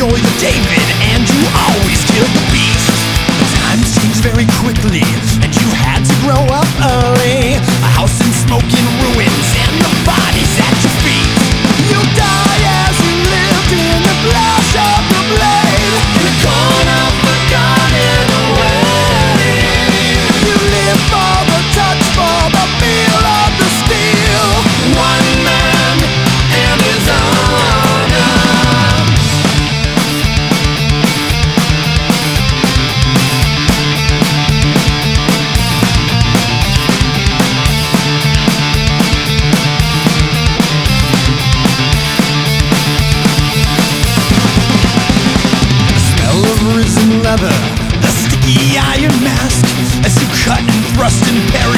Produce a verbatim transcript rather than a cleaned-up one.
you're the David, and you always killed the beast. Times change very quickly, and you had to grow up early. A house in smoke and ruins, and the bodies at your feet. You die as you lived in the flash of the blade, in a corner forgotten away. You live for the touch, for the feel of the steel. One man and his honor. Risen leather, the sticky iron mask, as you cut and thrust and parry